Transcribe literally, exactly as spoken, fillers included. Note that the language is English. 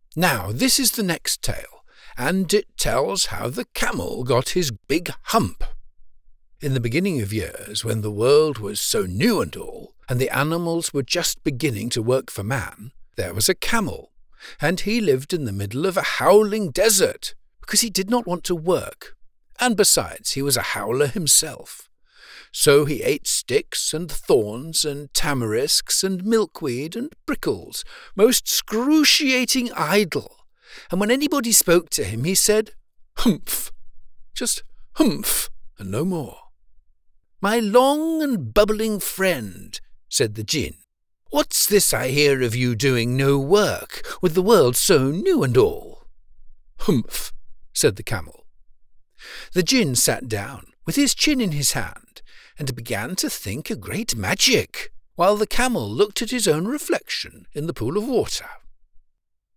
Now this is the next tale, and it tells how the camel got his big hump. In the beginning of years, when the world was so new and all, and the animals were just beginning to work for man, there was a camel, and he lived in the middle of a howling desert, because he did not want to work, and besides he was a howler himself. So he ate sticks and thorns and tamarisks and milkweed and prickles, most excruciating idle, and when anybody spoke to him he said, "Humph," just humph, and no more. "My long and bubbling friend," said the Djinn, "what's this I hear of you doing no work, with the world so new and all?" "Humph," said the camel. The Djinn sat down, with his chin in his hand, and began to think a great magic, while the camel looked at his own reflection in the pool of water.